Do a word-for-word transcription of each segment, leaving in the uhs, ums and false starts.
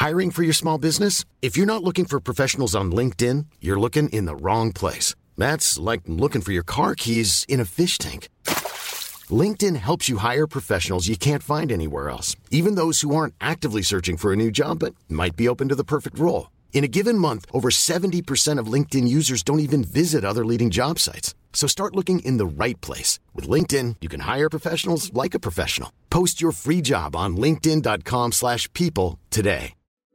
Hiring for your small business? If you're not looking for professionals on LinkedIn, you're looking in the wrong place. That's like looking for your car keys in a fish tank. LinkedIn helps you hire professionals you can't find anywhere else, even those who aren't actively searching for a new job but might be open to the perfect role. In a given month, over seventy percent of LinkedIn users don't even visit other leading job sites. So start looking in the right place. With LinkedIn, you can hire professionals like a professional. Post your free job on linkedin.com slash people today.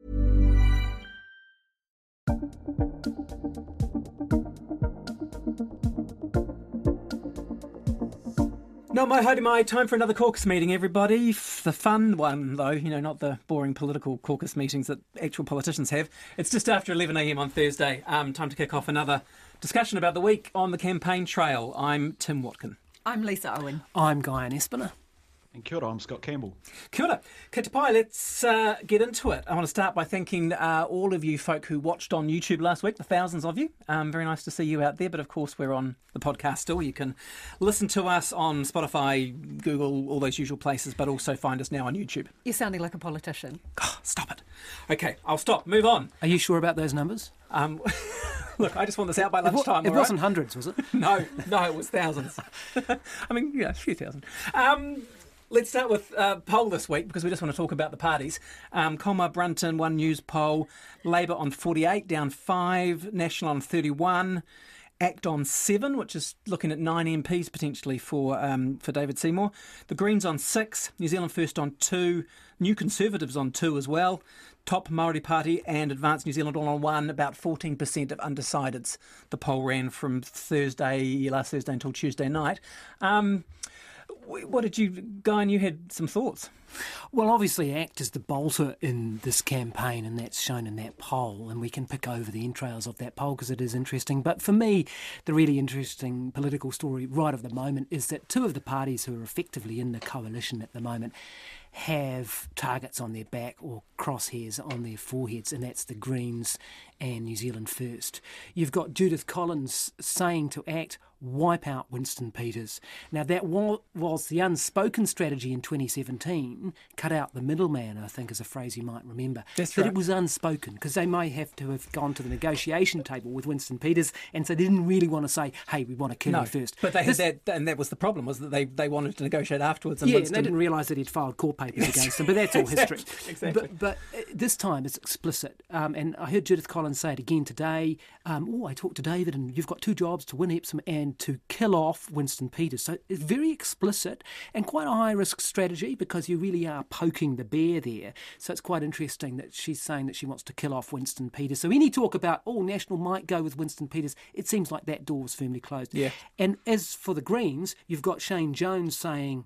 No, my haere mai, time for another caucus meeting, everybody. The fun one, though, you know, not the boring political caucus meetings that actual politicians have. It's just after eleven a m on Thursday. Um, time to kick off another discussion about the week on the campaign trail. I'm Tim Watkin. I'm Lisa Owen. I'm Guyan Espiner. And kia ora, I'm Scott Campbell. Kia ora. Kia te pai, let's uh, get into it. I want to start by thanking uh, all of you folk who watched on YouTube last week, the thousands of you. Um, very nice to see you out there, but of course we're on the podcast still. You can listen to us on Spotify, Google, all those usual places, but also find us now on YouTube. You're sounding like a politician. Oh, stop it. Okay, I'll stop. Move on. Are you sure about those numbers? Um, look, I just want this out by lunchtime. It, it all wasn't right? hundreds, was it? No, no, it was thousands. I mean, yeah, a few thousand. Um, let's start with uh, poll this week because we just want to talk about the parties. Um, Colmar Brunton, One News poll, Labour on forty-eight, down five, National on thirty-one, ACT on seven, which is looking at nine M Ps potentially for um, for David Seymour. The Greens on six, New Zealand First on two, New Conservatives on two as well. Top Māori Party and Advanced New Zealand all on one, about fourteen percent of undecideds. The poll ran from Thursday, last Thursday until Tuesday night. Um, what did you, Guy, and you had some thoughts? Well, obviously ACT is the bolter in this campaign, and that's shown in that poll, and we can pick over the entrails of that poll because it is interesting. But for me, the really interesting political story right of the moment is that two of the parties who are effectively in the coalition at the moment have targets on their back or crosshairs on their foreheads, and that's the Greens and New Zealand First. You've got Judith Collins saying to ACT, wipe out Winston Peters. Now, that was the unspoken strategy in twenty seventeen, cut out the middleman, I think is a phrase you might remember. That's but right. It was unspoken because they may have to have gone to the negotiation table with Winston Peters, and so they didn't really want to say, hey, we want to kill no, you first. But they this, had that, and that was the problem, was that they, they wanted to negotiate afterwards. And yeah, Winston... and they didn't realise that he'd filed court papers against them, but that's all history. Exactly. But, but uh, this time it's explicit, um, and I heard Judith Collins say it again today. Um, oh, I talked to David, and you've got two jobs, to win Epsom and to kill off Winston Peters. So it's very explicit and quite a high-risk strategy because you really are poking the bear there. So it's quite interesting that she's saying that she wants to kill off Winston Peters. So any talk about, oh, National might go with Winston Peters, it seems like that door was firmly closed. Yeah. And as for the Greens, you've got Shane Jones saying,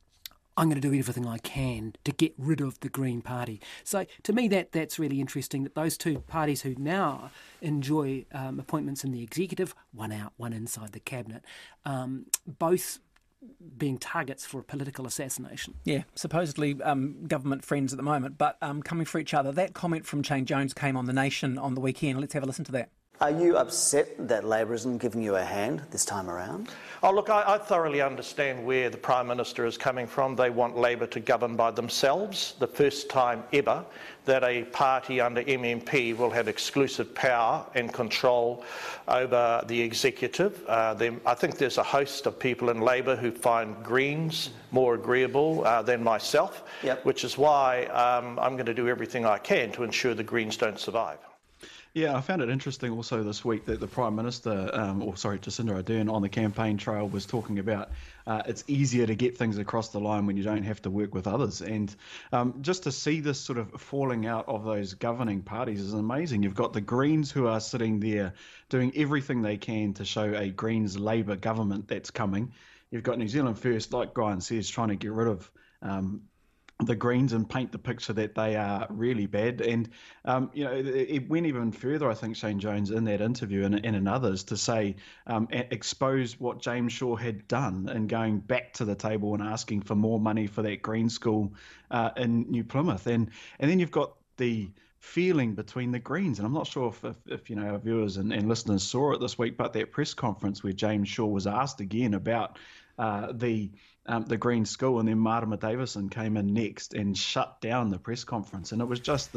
I'm going to do everything I can to get rid of the Green Party. So to me, that that's really interesting that those two parties who now enjoy um, appointments in the executive, one out, one inside the cabinet, um, both being targets for a political assassination. Yeah, supposedly um, government friends at the moment, but um, coming for each other. That comment from Shane Jones came on The Nation on the weekend. Let's have a listen to that. Are you upset that Labor isn't giving you a hand this time around? Oh, look, I, I thoroughly understand where the Prime Minister is coming from. They want Labor to govern by themselves. The first time ever that a party under M M P will have exclusive power and control over the executive. Uh, there, I think there's a host of people in Labor who find Greens more agreeable uh, than myself, yep. which is why um, I'm going to do everything I can to ensure the Greens don't survive. Yeah, I found it interesting also this week that the Prime Minister, um, or sorry, Jacinda Ardern on the campaign trail was talking about uh, it's easier to get things across the line when you don't have to work with others. And um, just to see this sort of falling out of those governing parties is amazing. You've got the Greens who are sitting there doing everything they can to show a Greens-Labour government that's coming. You've got New Zealand First, like Guyan says, trying to get rid of um, the Greens and paint the picture that they are really bad. And, um, you know, it, it went even further, I think, Shane Jones, in that interview and, and in others, to say, um, expose what James Shaw had done and going back to the table and asking for more money for that green school uh, in New Plymouth. And, and then you've got the feeling between the Greens. And I'm not sure if, if, if you know, our viewers and, and listeners saw it this week, but that press conference where James Shaw was asked again about uh, the um, the Green School, and then Marama Davison came in next and shut down the press conference. And it was just this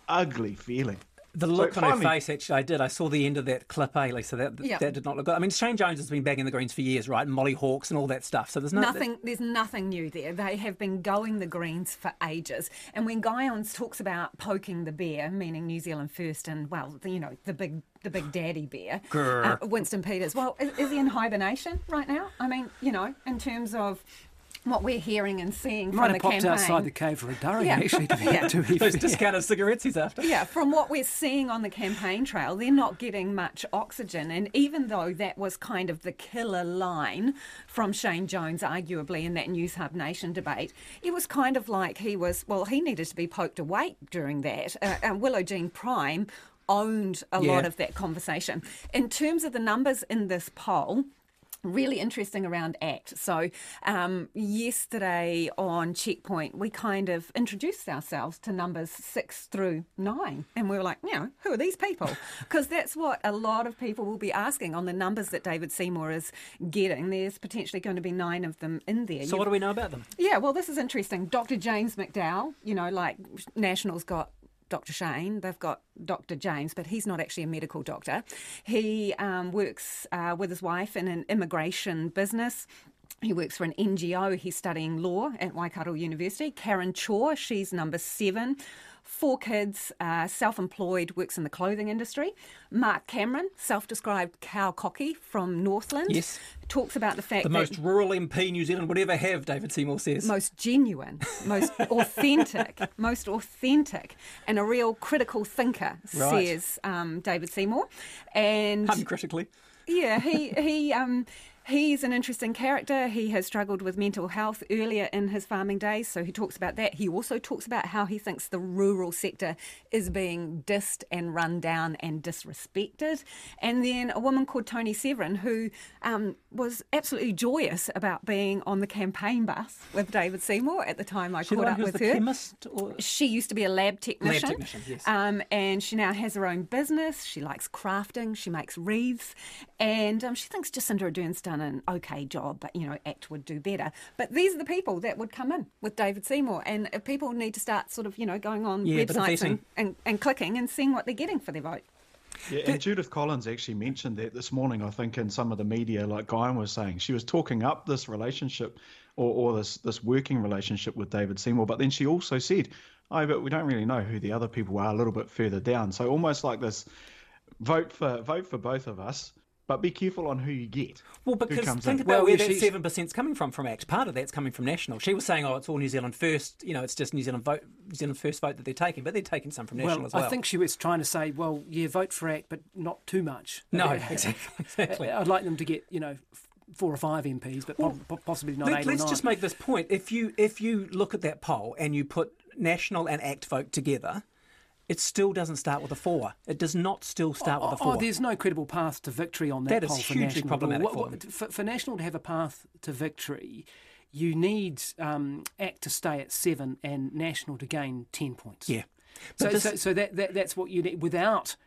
ugly feeling. The look So on her finally- face, actually, I did. I saw the end of that clip, eh, Lisa? That, Yeah. that did not look good. I mean, Shane Jones has been bagging the Greens for years, right? And Molly Hawkes and all that stuff. So there's no, Nothing. There's nothing new there. They have been going the Greens for ages. And when Guy-ons talks about poking the bear, meaning New Zealand First, and well, the, you know, the big, the big daddy bear, uh, Winston Peters. Well, is, is he in hibernation right now? I mean, you know, in terms of what we're hearing and seeing Might from the have popped campaign. outside the cave for a durry, Yeah. actually, to be, Yeah. to be those fair. discounted cigarettes he's after. Yeah, from what we're seeing on the campaign trail, they're not getting much oxygen. And even though that was kind of the killer line from Shane Jones, arguably, in that News Hub Nation debate, it was kind of like he was, well, he needed to be poked awake during that. Uh, and Willow Jean Prime owned a Yeah. lot of that conversation. In terms of the numbers in this poll, really interesting around ACT. So um, yesterday on Checkpoint, we kind of introduced ourselves to numbers six through nine. And we were like, you know, who are these people? Because that's what a lot of people will be asking on the numbers that David Seymour is getting. There's potentially going to be nine of them in there. So You've- what do we know about them? Yeah, well, this is interesting. Doctor James McDowell, you know, like National's got Doctor Shane, they've got Doctor James, but he's not actually a medical doctor. He um, works uh, with his wife in an immigration business. He works for an N G O. He's studying law at Waikato University. Karen Chaw, she's number seven. Four kids, uh, self-employed, works in the clothing industry. Mark Cameron, self-described cow cocky from Northland, Yes. talks about the fact The that most rural M P New Zealand would ever have, David Seymour says. most genuine, most authentic, most authentic, and a real critical thinker, Right. says um, David Seymour. And Uncritically. yeah, he he um he's an interesting character. He has struggled with mental health earlier in his farming days, so he talks about that. He also talks about how he thinks the rural sector is being dissed and run down and disrespected. And then a woman called Tony Severin, who um, was absolutely joyous about being on the campaign bus with David Seymour at the time I She the caught one up who's with the her. chemist? Or... She used to be a lab technician. Lab technician, yes. Um, and she now has her own business. She likes crafting. She makes wreaths. And um, she thinks Jacinda Ardern's done an okay job, but, you know, ACT would do better. But these are the people that would come in with David Seymour. And uh, people need to start sort of, you know, going on Yeah, but websites vetting. and, and, and clicking and seeing what they're getting for their vote. Yeah, and Judith Collins actually mentioned that this morning, I think, in some of the media, like Guyan was saying. She was talking up this relationship or, or this, this working relationship with David Seymour, but then she also said, oh, but we don't really know who the other people are a little bit further down. So almost like this, vote for vote for both of us, but be careful on who you get. Well, who because comes think in. about Well, where yeah, that she's- seven percent's coming from from ACT. Part of that's coming from National. She was saying, oh, it's all New Zealand First. You know, it's just New Zealand vote, New Zealand First vote that they're taking, but they're taking some from National Well, as well. I think she was trying to say, well, yeah, vote for ACT, but not too much. No, Uh, exactly. exactly. I'd like them to get, you know, f- four or five M Ps, but po- Well, po- possibly not Let, eight let's or nine. just make this point. If you if you look at that poll and you put National and ACT vote together, it still doesn't start with a four. It does not still start with a Oh, four. oh, there's no credible path to victory on that, That is poll for hugely National. problematic What- for what- them. for, for National to have a path to victory, you need um, ACT to stay at seven and National to gain ten points. Yeah. So, But this- so, so that, that that's what you need without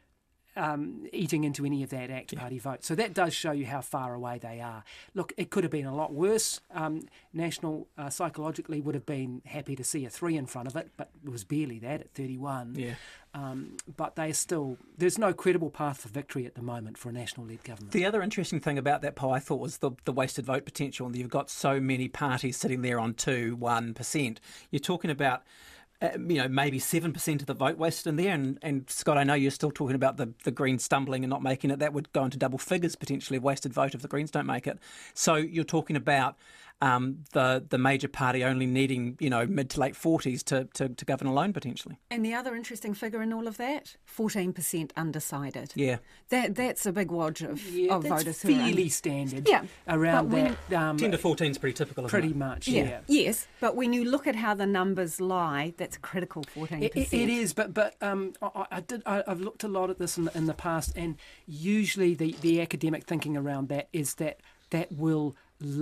um, eating into any of that ACT Party vote. So that does show you how far away they are. Look, it could have been a lot worse. Um, National uh, psychologically would have been happy to see a three in front of it, but it was barely that at thirty-one. Yeah. Um, but they still, there's no credible path for victory at the moment for a National-led government. The other interesting thing about that poll, I thought, was the, the wasted vote potential. And you've got so many parties sitting there on two, one percent. You're talking about, uh, you know, maybe seven percent of the vote wasted in there. And, and Scott, I know you're still talking about the, the Greens stumbling and not making it. That would go into double figures potentially of wasted vote if the Greens don't make it. So you're talking about um, the the major party only needing, you know, mid to late forties to, to, to govern alone potentially. And the other interesting figure in all of that, fourteen percent undecided. Yeah. That That's a big wodge of, Yeah, of that's voters who are fairly un- standard. Yeah, around but when- that. Um, ten to fourteen is pretty typical, isn't pretty it? much. Yeah. Yeah. Yes, but when you look at how the numbers lie, that's a critical fourteen It, percent. it, it is, but but um, I, I did. I, I've looked a lot at this in the, in the past, and usually the, the academic thinking around that is that that will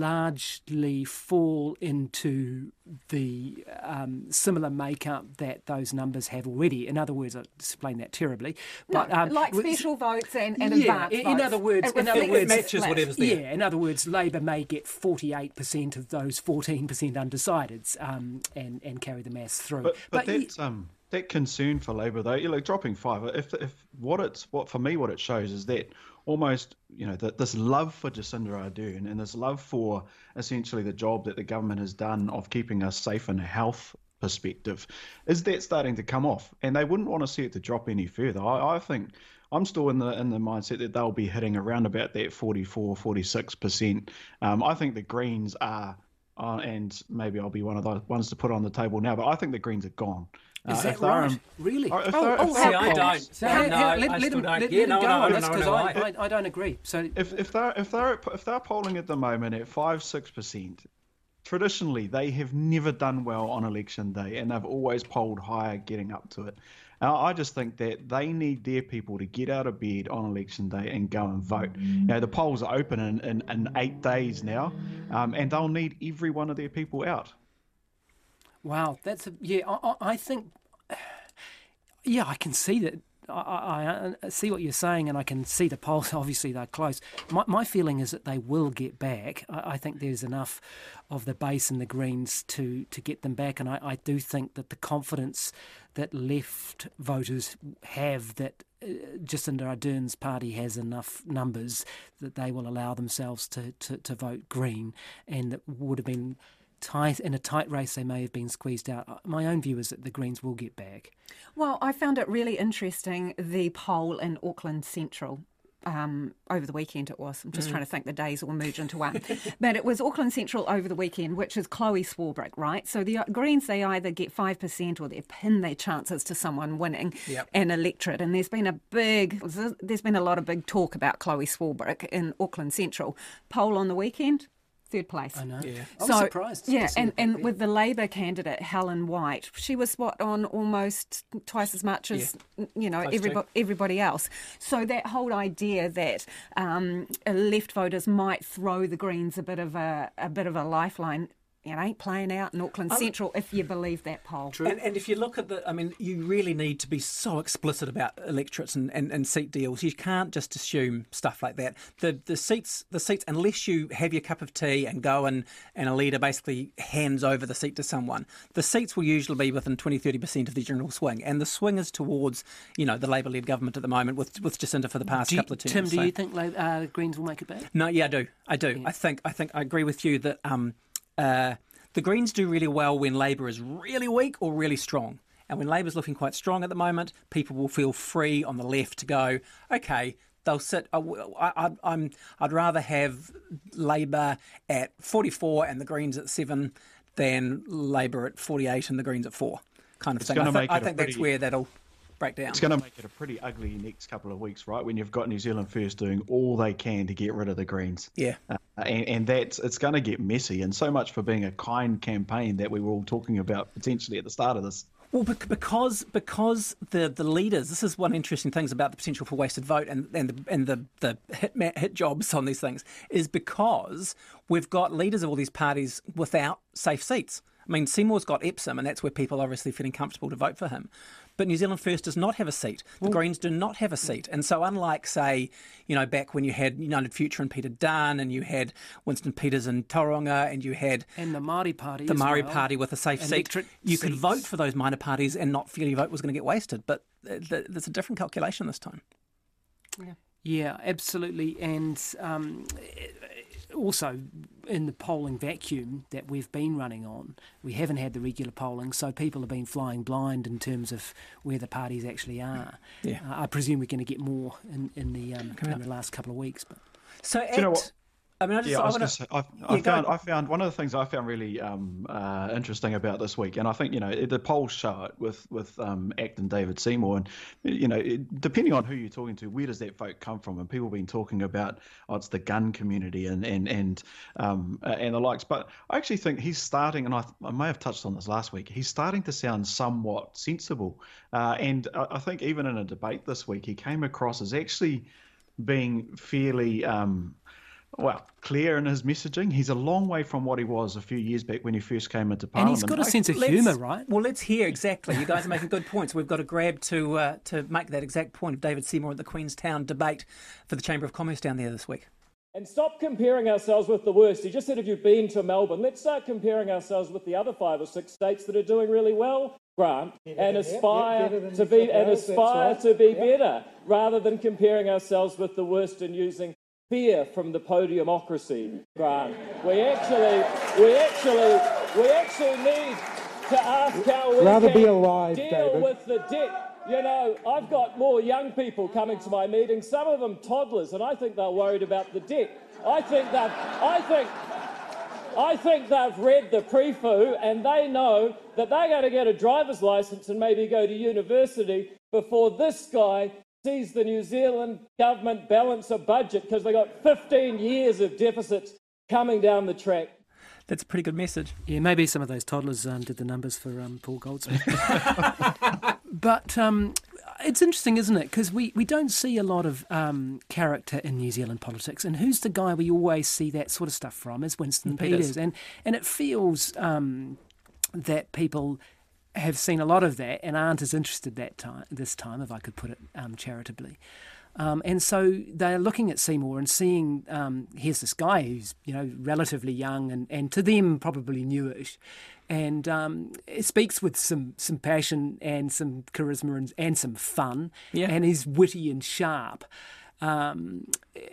largely fall into the um, similar makeup that those numbers have already. In other words, I explained that terribly, but No, um, like with- special votes and, and Yeah, advanced in- votes. in other words- It in other reflects words- the matches split. whatever's there. Yeah, in other words, Labor may get forty-eight percent of those fourteen percent undecideds um, and, and carry the mass through. But, but ye- that's um that concern for Labor, though, you know, dropping five. If if what it's what for me, what it shows is that almost, you know, that this love for Jacinda Ardern and this love for essentially the job that the government has done of keeping us safe in a health perspective, is that starting to come off, and they wouldn't want to see it to drop any further. I, I think I'm still in the in the mindset that they'll be hitting around about that forty-four, forty-six percent. Um, I think the Greens are, uh, and maybe I'll be one of the ones to put on the table now, but I think the Greens are gone. Is uh, that right? In, really? If oh, they're, oh, if see, I don't. So, no, how, no, how, let, I let still him, don't. let, Yeah, let no, him go no, on no, this, no, because no, I, no, I, I don't agree. So if if they're if they're if they're polling at the moment at five six percent, traditionally they have never done well on election day, and they've always polled higher getting up to it. Uh, I just think that they need their people to get out of bed on election day and go and vote. You know, the polls are open in, in, in eight days now, um, and they'll need every one of their people out. Wow, that's a, yeah. I, I think, yeah, I can see that. I, I, I see what you're saying, and I can see the polls. Obviously, they're close. My, my feeling is that they will get back. I, I think there's enough of the base and the Greens to, to get them back, and I, I do think that the confidence that left voters have that uh, Jacinda Ardern's party has enough numbers that they will allow themselves to, to, to vote Green, and that would have been tight in a tight race. They may have been squeezed out. My own view is that the Greens will get back. Well, I found it really interesting, the poll in Auckland Central. Um, over the weekend it was. I'm just mm. trying to think, the days all merge into one. But it was Auckland Central over the weekend, which is Chloe Swarbrick, right? So the Greens, they either get five percent or they pin their chances to someone winning yep. an electorate. And there's been a big, there's been a lot of big talk about Chloe Swarbrick in Auckland Central. Poll on the weekend, third place. I know. Yeah. So, I was surprised. Yeah, and, and with the Labor candidate, Helen White, she was, what, on almost twice as much as, yeah. you know, everybody, everybody else. So that whole idea that um, left voters might throw the Greens a bit of a, a bit of a lifeline, it ain't playing out in Auckland um, Central if you believe that poll. True. And, and if you look at the, I mean, you really need to be so explicit about electorates and, and, and seat deals. You can't just assume stuff like that. The the seats, the seats, unless you have your cup of tea and go and, and a leader basically hands over the seat to someone, the seats will usually be within twenty, thirty percent of the general swing. And the swing is towards, you know, the Labor-led government at the moment with, with Jacinda for the past do you, couple of terms. Tim, do so. you think uh, Greens will make it back? No, yeah, I do. I do. Yeah. I think I think I agree with you that um, uh, the Greens do really well when Labor is really weak or really strong. And when Labor's looking quite strong at the moment, people will feel free on the left to go, okay, they'll sit. I, I, I'm, I'd rather have Labor at forty-four and the Greens at seven than Labor at forty-eight and the Greens at four, kind of it's thing. I, th- I think pretty... that's where that'll break down. It's going to make it a pretty ugly next couple of weeks, right? When you've got New Zealand First doing all they can to get rid of the Greens. Yeah. Uh, and, and that's it's going to get messy. And so much for being a kind campaign that we were all talking about potentially at the start of this. Well, because because the, the leaders, this is one interesting thing about the potential for wasted vote and, and the and the, the hit, hit jobs on these things, is because we've got leaders of all these parties without safe seats. I mean, Seymour's got Epsom, and that's where people are obviously feeling comfortable to vote for him. But New Zealand First does not have a seat. The well, Greens do not have a seat. And so unlike, say, you know, back when you had United Future and Peter Dunn, and you had Winston Peters and Tauranga, and you had... And the Māori Party The Māori well. Party with a safe Electric seat. You seats. could vote for those minor parties and not feel your vote was going to get wasted. But there's a different calculation this time. Yeah, yeah absolutely. And... Um, also, in the polling vacuum that we've been running on, we haven't had the regular polling, so people have been flying blind in terms of where the parties actually are. Yeah. Uh, I presume we're going to get more in, in the um, in the last couple of weeks. But so, Do you know what? I mean, I just yeah, I, I was wanna... say, I, I yeah, found I found one of the things I found really um, uh, interesting about this week, and I think you know the polls show it with with um, Act and David Seymour, and you know it, depending on who you're talking to, where does that vote come from? And people have been talking about oh, it's the gun community and and and um, and the likes, but I actually think he's starting, and I, I may have touched on this last week. He's starting to sound somewhat sensible, uh, and I, I think even in a debate this week, he came across as actually being fairly. Um, Well, clear in his messaging. He's a long way from what he was a few years back when he first came into Parliament. And he's got a sense of let's, humour, right? Well, let's hear exactly. You guys are making good points. We've got a grab to uh, to make that exact point of David Seymour at the Queenstown debate for the Chamber of Commerce down there this week. And stop comparing ourselves with the worst. He just said, if you've been to Melbourne, let's start comparing ourselves with the other five or six states that are doing really well. Grant, and aspire to be and aspire to be better, rather than comparing ourselves with the worst and using fear from the podiumocracy, Grant. We actually, we actually, we actually need to ask how we Rather can be alive, deal David. with the debt. You know, I've got more young people coming to my meetings, some of them toddlers, and I think they're worried about the debt. I think they've, I think, I think they've read the pre-fu and they know that they're going to get a driver's licence and maybe go to university before this guy sees the New Zealand government balance a budget, because they got fifteen years of deficits coming down the track. That's a pretty good message. Yeah, maybe some of those toddlers um, did the numbers for um, Paul Goldsmith. But um, it's interesting, isn't it? Because we, we don't see a lot of um, character in New Zealand politics. And who's the guy we always see that sort of stuff from is Winston Peters. Peters. And, and it feels um, that people have seen a lot of that and aren't as interested that time this time, if I could put it um, charitably. Um, and so they're looking at Seymour and seeing, um, here's this guy who's, you know, relatively young and, and to them probably newish. And um, it speaks with some, some passion and some charisma and, and some fun. Yeah. And he's witty and sharp. Um,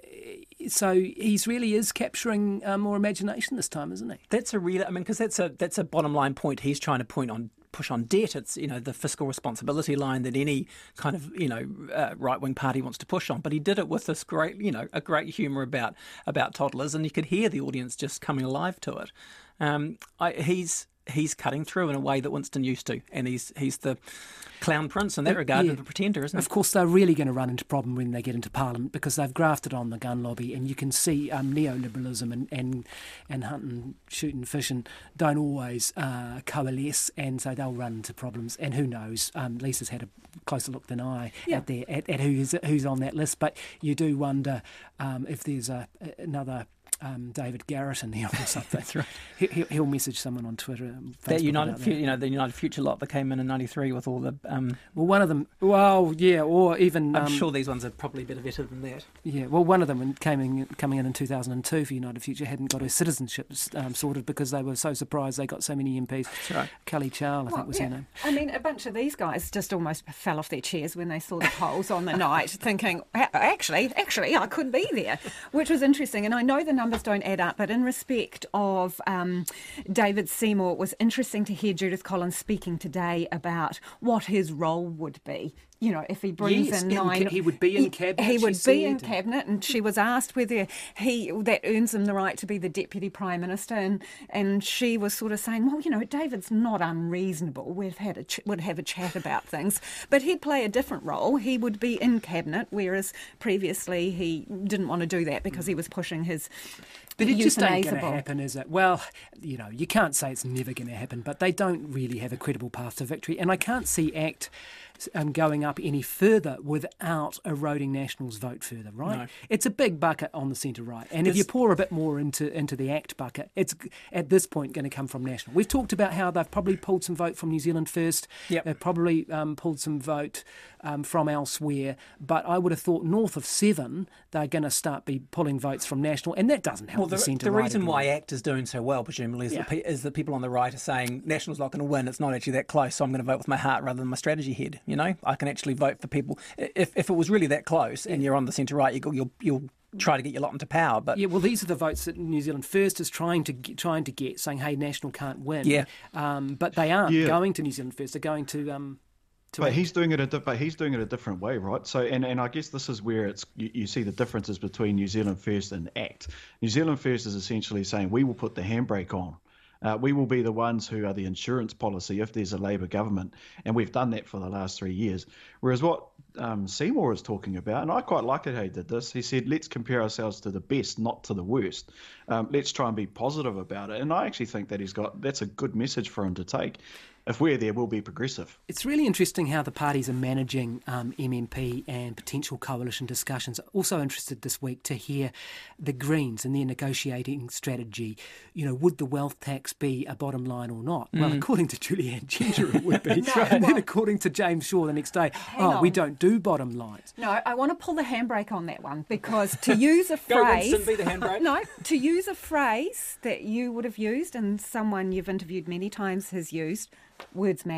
so he's really is capturing uh, more imagination this time, isn't he? That's a real, I mean, because that's a that's a bottom line point he's trying to point on, push on debt. It's, you know, the fiscal responsibility line that any kind of, you know, uh, right wing party wants to push on. But he did it with this great, you know, a great humour about about toddlers, and you could hear the audience just coming alive to it. Um, I, he's. He's cutting through in a way that Winston used to, and he's he's the clown prince in that regard, yeah. and the pretender, isn't he? Of course, they're really going to run into problem when they get into Parliament, because they've grafted on the gun lobby, and you can see um, neoliberalism and, and and hunting, shooting, fishing don't always uh, coalesce, and so they'll run into problems. And who knows? Um, Lisa's had a closer look than I yeah. at, their, at at who's who's on that list, but you do wonder um, if there's a, another. Um, David Garrett in there or something. That's right. He, he'll message someone on Twitter. And that United, that. you know, the United Future lot that came in in ninety-three with all the. Um, well, one of them. Well, yeah, or even. I'm um, sure these ones are probably a bit better than that. Yeah, well, one of them came in, coming in in two thousand two for United Future hadn't got her citizenship um, sorted because they were so surprised they got so many M Ps. That's right. Kelly Charl, I well, think was yeah. her name. I mean, a bunch of these guys just almost fell off their chairs when they saw the polls on the night, thinking, actually, actually, I could be there, which was interesting. And I know the numbers don't add up, but in respect of um, David Seymour, it was interesting to hear Judith Collins speaking today about what his role would be. You know, if he brings yes, in in nine... Ca- he would be in cabinet, He, he would she be said. in cabinet, and she was asked whether he that earns him the right to be the Deputy Prime Minister, and, and she was sort of saying, well, you know, David's not unreasonable. We've had a ch- would have a chat about things, but he'd play a different role. He would be in cabinet, whereas previously he didn't want to do that because he was pushing his But it just ain't going to euthanasable. happen, is it? Well, you know, you can't say it's never going to happen, but they don't really have a credible path to victory. And I can't see ACT um, going up any further without eroding National's vote further, right? No. It's a big bucket on the centre-right. And if This- you pour a bit more into, into the ACT bucket, it's at this point going to come from National. We've talked about how they've probably pulled some vote from New Zealand First. Yep. They've probably um, pulled some vote um, from elsewhere. But I would have thought north of seven, they're going to start be pulling votes from National. And that doesn't help Well, the, the, centre the right reason at all. why ACT is doing so well, presumably, is, Yeah. that pe- is that people on the right are saying National's not going to win. It's not actually that close, so I'm going to vote with my heart rather than my strategy head. You know, I can actually vote for people. If if it was really that close and you're on the centre right, you go, you'll you'll try to get your lot into power. But Yeah, well, these are the votes that New Zealand First is trying to get, trying to get, saying, "Hey, National can't win." Yeah. um, but they aren't Yeah. going to New Zealand First. They're going to. Um, to But ACT. he's doing it a di- but he's doing it a different way, right? So and, and I guess this is where it's you, you see the differences between New Zealand First and ACT. New Zealand First is essentially saying we will put the handbrake on. Uh, we will be the ones who are the insurance policy if there's a Labour government, and we've done that for the last three years. Whereas what um, Seymour is talking about, and I quite like it how he did this, he said, let's compare ourselves to the best, not to the worst. Um, let's try and be positive about it. And I actually think that he's got that's a good message for him to take. If we're there, we'll be progressive. It's really interesting how the parties are managing um, M M P and potential coalition discussions. Also interested this week to hear the Greens and their negotiating strategy. You know, would the wealth tax be a bottom line or not? Well, according to Julianne Ginger, it would be. No, And then well- according to James Shaw the next day, oh, on. we don't do bottom lines. No, I want to pull the handbrake on that one because to use a Go, phrase... Winston, be the handbrake. No, to use a phrase that you would have used and someone you've interviewed many times has used, words matter.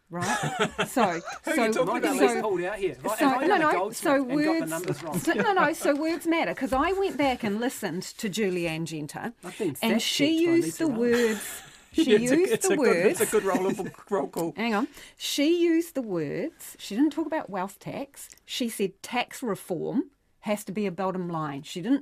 right? So, Who are so, you talking Might be about, so, Lisa pulled out here. Have I- so- have I no, done a no. Goldsmith So and got the words, numbers wrong? so- no, no. So words matter because I went back and listened to Julianne Genter, I've been and she fact-checked by used Lisa the Rowe. words. She it's used a, it's the a words. Good, it's a good roll, roll call. Hang on. She used the words. She didn't talk about wealth tax. She said tax reform has to be a bottom line. She didn't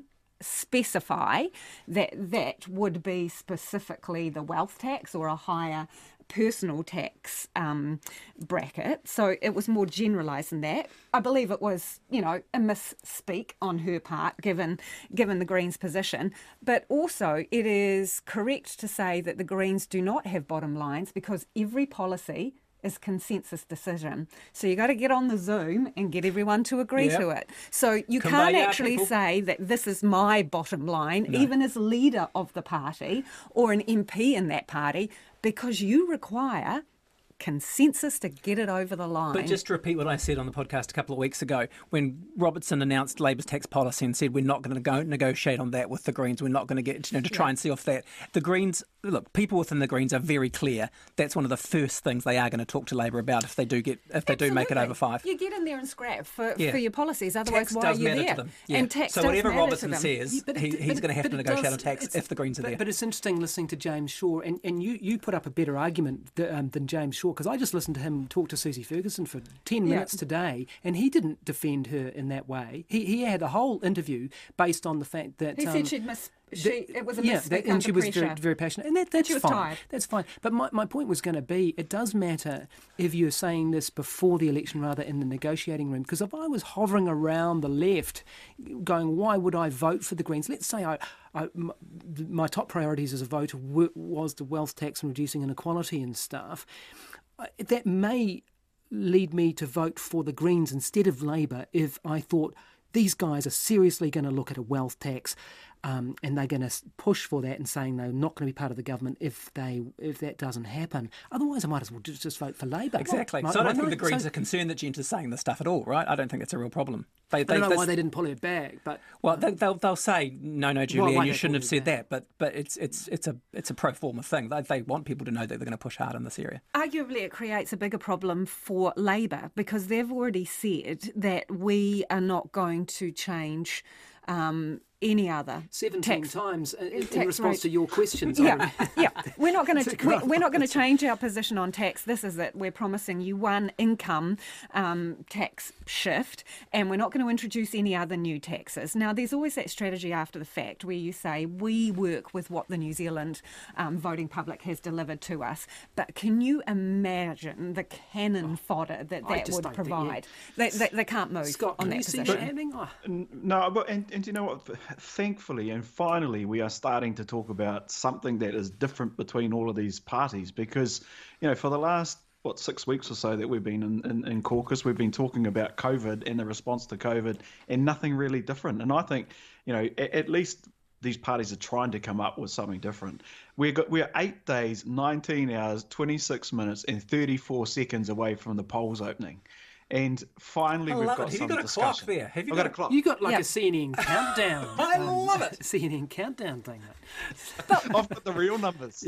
specify that that would be specifically the wealth tax or a higher personal tax um, bracket. So it was more generalised than that. I believe it was, you know, a misspeak on her part, given given the Greens' position. But also, it is correct to say that the Greens do not have bottom lines because every policy is consensus decision. So you got to get on the Zoom and get everyone to agree Yep. to it. So you Convey can't our actually people. say that this is my bottom line, even as leader of the party or an M P in that party, because you require consensus to get it over the line. But just to repeat what I said on the podcast a couple of weeks ago, when Robertson announced Labor's tax policy and said we're not going to go negotiate on that with the Greens, we're not going to get, you know, to try and see off that. The Greens, look, people within the Greens are very clear. That's one of the first things they are going to talk to Labor about if they do get if they do make it over five. You get in there and scrap for, Yeah. for your policies. Otherwise, Tax why does are you matter there? to them. Yeah. And tax so does whatever matter Robertson to them. says, Yeah, but it- he, but he's it- going to have but to it negotiate does- on tax it's- if the Greens are but, there. But it's interesting listening to James Shaw, and, and you, you put up a better argument th- um, than James Shaw, because I just listened to him talk to Susie Ferguson for ten Yeah. minutes today, and he didn't defend her in that way. He he had a whole interview based on the fact that He um, said she'd miss. She, that- it was a yeah, mistake that, and under she was pressure. very, very passionate, and that, that's She was fine. tired. That's fine. But my, my point was going to be, it does matter if you're saying this before the election rather in the negotiating room. Because if I was hovering around the left, going, why would I vote for the Greens? Let's say I, I m- my top priorities as a voter w- was the wealth tax and reducing inequality and stuff. I- That may lead me to vote for the Greens instead of Labor if I thought these guys are seriously going to look at a wealth tax um, and they're going to push for that and saying they're not going to be part of the government if they if that doesn't happen. Otherwise, I might as well just, just vote for Labor. Exactly. Might- so I don't might think the not? Greens So- are concerned that Genta's saying this stuff at all, right? I don't think it's a real problem. They, I they, don't know this- why they didn't pull her back, but Well, they, they'll they'll say no, no, Why- Julian, why you they shouldn't have pulled said it that. But but it's it's it's a it's a pro forma thing. They they want people to know that they're going to push hard in this area. Arguably, it creates a bigger problem for Labor because they've already said that we are not going to change um, any other seventeen tax. times in, in tax response rate. to your questions. Yeah, yeah. We're not going It's a to we're, great we're not going to one. change our position on tax. This is it. We're promising you one income um, tax shift, and we're not going to introduce any other new taxes. Now, there's always that strategy after the fact where you say we work with what the New Zealand um, voting public has delivered to us. But can you imagine the cannon fodder that I that just would don't think, provide? They, they, they can't move Scott, on can that you see position. that happening? Oh, N- No, but and, and you know what? Thankfully and finally, we are starting to talk about something that is different between all of these parties because, you know, for the last what six weeks or so that we've been in, in, in caucus, we've been talking about COVID and the response to COVID, and nothing really different. And I think, you know, at, at least these parties are trying to come up with something different. We're got we're eight days, nineteen hours, twenty-six minutes, and thirty-four seconds away from the polls opening. And finally, I we've love got it. Have you some got a discussion. clock there? Have you I've got got a- a clock. you got like Yeah. a C N N countdown. I um, love it. C N N countdown thing. Mate. I've got the real numbers.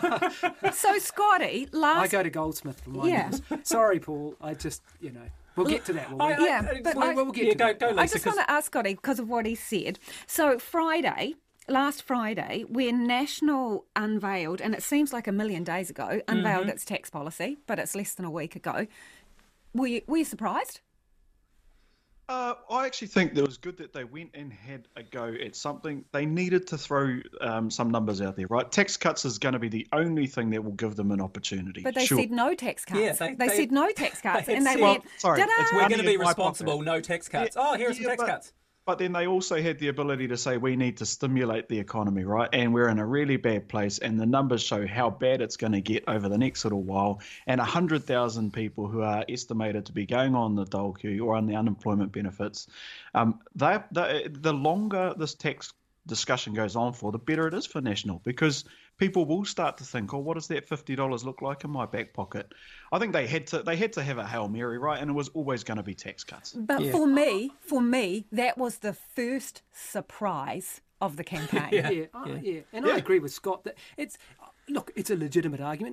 So, Scotty, last I go to Goldsmith for my Yeah. news. Sorry, Paul. I just, you know, we'll get to that. Will we? I- I- Yeah, I- but we'll, I- we'll get yeah, to that. go- Go, go, I Lisa, just 'cause- want to ask Scotty because of what he said. So Friday, last Friday, when National unveiled, and it seems like a million days ago, unveiled Mm-hmm. its tax policy, but it's less than a week ago. Were you, were you surprised? Uh, I actually think that it was good that they went and had a go at something. They needed to throw um, some numbers out there, right? Tax cuts is going to be the only thing that will give them an opportunity. But they sure. said no tax cuts. Yeah, they, they- they- said no tax cuts, they and they said- went, Well, sorry, "Ta-da!" it's We're money going to be in my responsible. pocket. No tax cuts. Yeah, oh, here are some yeah, tax but- cuts. But then they also had the ability to say we need to stimulate the economy, right? And we're in a really bad place, and the numbers show how bad it's going to get over the next little while. And one hundred thousand people who are estimated to be going on the dole queue or on the unemployment benefits, um, they, they, the longer this tax discussion goes on for, the better it is for National, because people will start to think, oh, what does that fifty dollars look like in my back pocket? I think they had to they had to have a Hail Mary, right? And it was always going to be tax cuts. But for me, for me, that was the first surprise of the campaign. Yeah, yeah, I- yeah. And I agree with Scott that it's look, it's a legitimate argument. We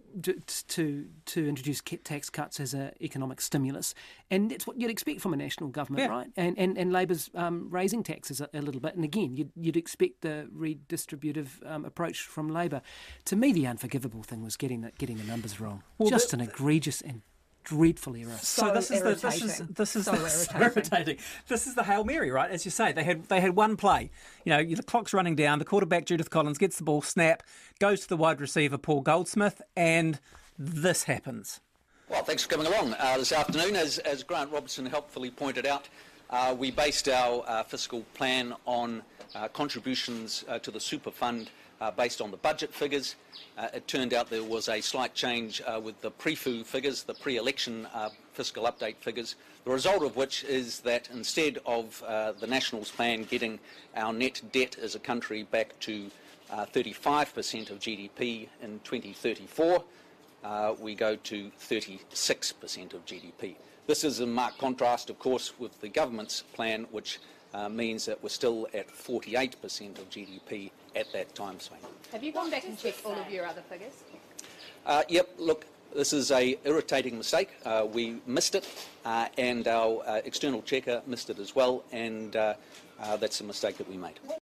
to to introduce tax cuts as an economic stimulus, and it's what you'd expect from a national government, yeah. right? And and, and Labor's um, raising taxes a, a little bit, and again, you'd, you'd expect the redistributive um, approach from Labor. To me, the unforgivable thing was getting the, getting the numbers wrong. Well, Just the, an egregious and dreadful error. So, So this is the, this irritating. is this is So the, so irritating. irritating. This is the Hail Mary, right? As you say, they had they had one play. You know, the clock's running down. The quarterback Judith Collins gets the ball, snap, goes to the wide receiver Paul Goldsmith, and this happens. Well, thanks for coming along uh, this afternoon. As as Grant Robertson helpfully pointed out, uh, we based our uh, fiscal plan on uh, contributions uh, to the super fund uh, based on the budget figures. Uh, it turned out there was a slight change uh, with the pre-F U figures, the pre-election uh, fiscal update figures, the result of which is that instead of uh, the Nationals plan getting our net debt as a country back to uh, thirty-five percent of G D P in twenty thirty-four, uh, we go to thirty-six percent of G D P. This is in marked contrast, of course, with the government's plan, which uh, means that we're still at forty-eight percent of G D P at that time span. Have you gone back and checked all of your other figures? Uh, yep, look, this is a irritating mistake. Uh, we missed it, uh, and our uh, external checker missed it as well, and uh, uh, that's a mistake that we made.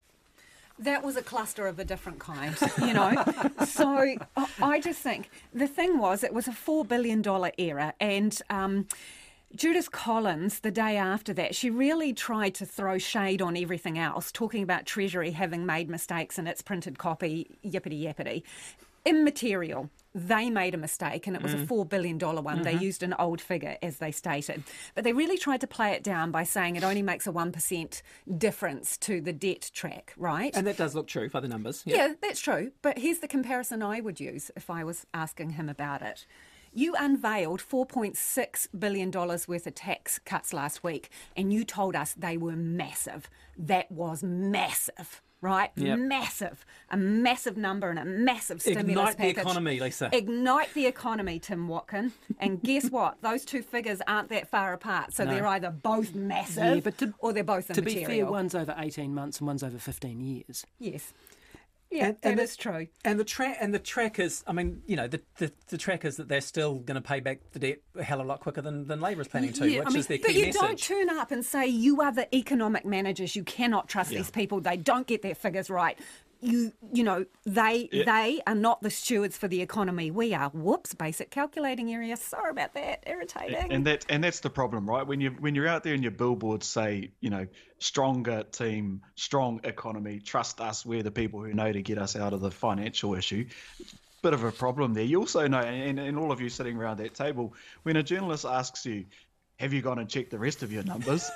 That was a cluster of a different kind, you know. So I just think the thing was it was a four billion dollars error, and um, Judith Collins, the day after that, she really tried to throw shade on everything else, talking about Treasury having made mistakes in its printed copy, yippity yappity. Immaterial. They made a mistake, and it was mm. a four billion dollars one. Mm-hmm. They used an old figure, as they stated. But they really tried to play it down by saying it only makes a one percent difference to the debt track, right? And that does look true by the numbers. Yep. Yeah, that's true. But here's the comparison I would use if I was asking him about it. You unveiled four point six billion dollars worth of tax cuts last week, and you told us they were massive. That was massive. Right? Yep. Massive. A massive number and a massive stimulus Ignite package. the economy, Lisa. Ignite the economy, Tim Watkin. And guess what? Those two figures aren't that far apart. So No. they're either both massive Yeah, but to, or they're both to immaterial. be fair, one's over eighteen months and one's over fifteen years. Yes. Yeah, and, that and is the, true. And the tra- and the trackers, I mean, you know, the, the, the trackers that they're still going to pay back the debt a hell of a lot quicker than, than Labour is planning to, Yeah, which I mean, is their key but you message. don't turn up and say you are the economic managers. You cannot trust Yeah. these people. They don't get their figures right. You, you know, they Yeah. they are not the stewards for the economy. We are. Whoops, basic calculating area. Sorry about that. Irritating. And that and that's the problem, right? When you when you're out there and your billboards say, you know, stronger team, strong economy, trust us, we're the people who know to get us out of the financial issue. Bit of a problem there. You also know, and, and all of you sitting around that table, when a journalist asks you, have you gone and checked the rest of your numbers?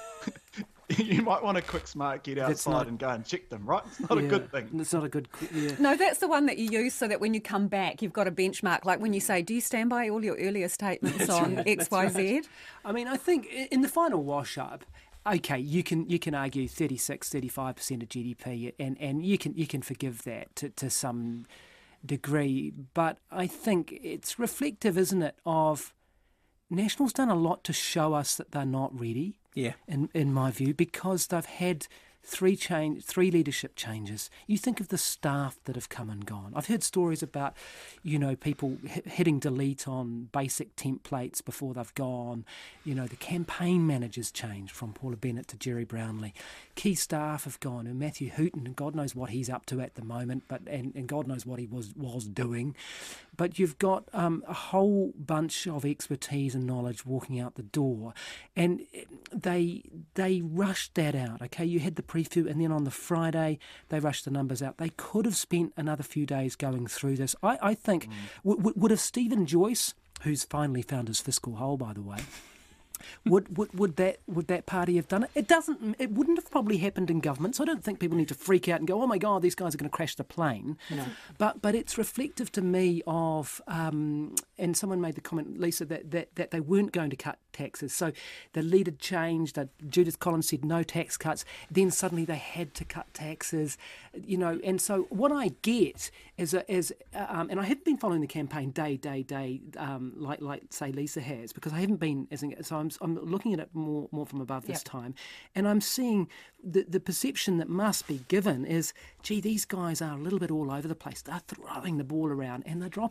You might want a quick smart get That's outside not- and go and check them, right? It's not Yeah, a good thing. It's not a good. Yeah. No, that's the one that you use so that when you come back, you've got a benchmark. Like when you say, do you stand by all your earlier statements on right, X, Y, Z? I mean, I think i- in the final wash-up, okay, you can you can argue thirty-six, thirty-five percent of G D P, and, and you can you can forgive that to, to some degree. But I think it's reflective, isn't it, of National's done a lot to show us that they're not ready. Yeah. In in my view, because they've had three change, three leadership changes. You think of the staff that have come and gone. I've heard stories about, you know, people h- hitting delete on basic templates before they've gone. You know, the campaign managers changed from Paula Bennett to Jerry Brownlee. Key staff have gone, and Matthew Hooton, and God knows what he's up to at the moment, but and, and God knows what he was was doing. But you've got um, a whole bunch of expertise and knowledge walking out the door, and they they rushed that out. Okay, you had the preview, and then on the Friday they rushed the numbers out. They could have spent another few days going through this. I, I think mm. w- w- would have Stephen Joyce, who's finally found his fiscal hole, by the way. Would, would would that would that party have done it? It doesn't. It wouldn't have probably happened in government. So I don't think people need to freak out and go, "Oh my God, these guys are going to crash the plane." No. But but it's reflective to me of, um, and someone made the comment, Lisa, that, that that they weren't going to cut taxes. So the lead had changed. That Judith Collins said no tax cuts. Then suddenly they had to cut taxes. You know, and so what I get is a, is um, and I haven't been following the campaign day day day um, like like say Lisa has, because I haven't been as in, so I'm I'm looking at it more more from above this Yep. time, and I'm seeing the the perception that must be given is, gee, these guys are a little bit all over the place. They're throwing the ball around and they're dropping it.